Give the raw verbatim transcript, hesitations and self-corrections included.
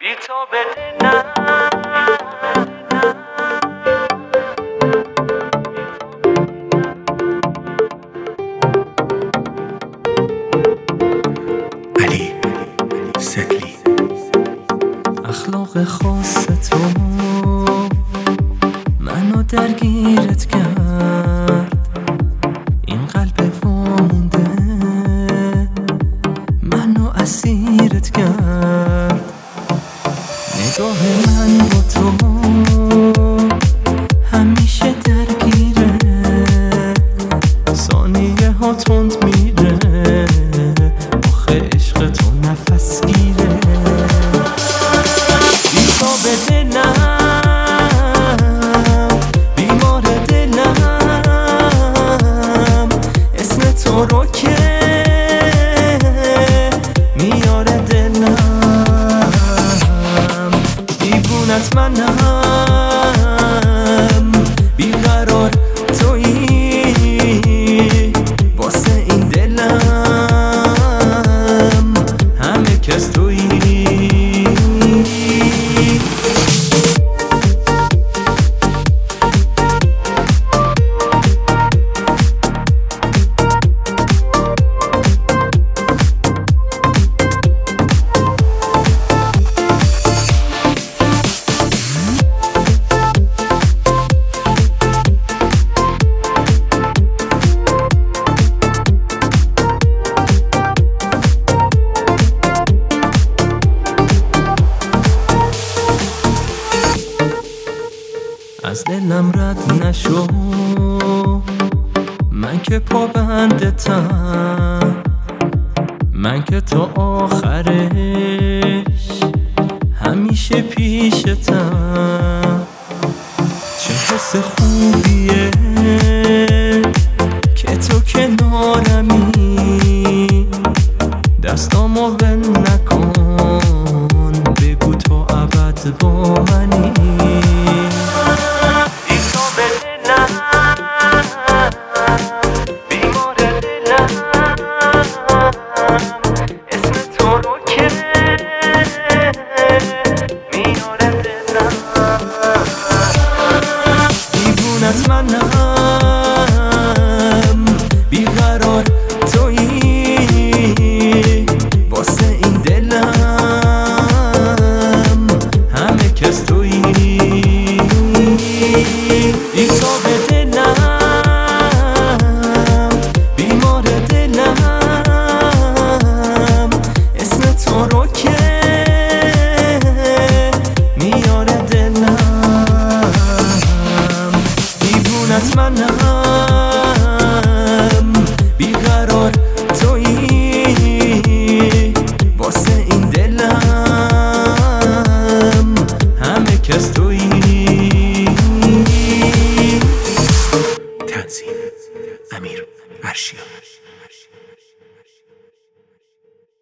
بی تو بده نه. علی ستلی. اخلاق خاص تو منو درگیرت کرد، این قلب وامونده منو اسیرت کرد. نگاه من با تو همیشه درگیره، ثانیه ها تند میره، آخه عشق تو نفس گیره. بی تو به دلم، بیمار دلم، اسم تو رو که میاره دلم، دیوونت منم، بیقرار تویی واسه این دلم، همه کس تویی. از دلم رد نشو، من که پابندتم، من که تا آخرش همیشه پیشتم. چه حس خوبیه که تو کنارمی، دستامو ول نکن، بگو تو ابد با منی. منم، بیقرار تویی واسه این دلم، همه کس تویی. بی تو به دلم، بیمار دلم، اسم تو رو که میاره دلم، دیوونت منم، بیقرار تویی واسه این دلم، همه کس تویی. تنظیم امیر ارشیا.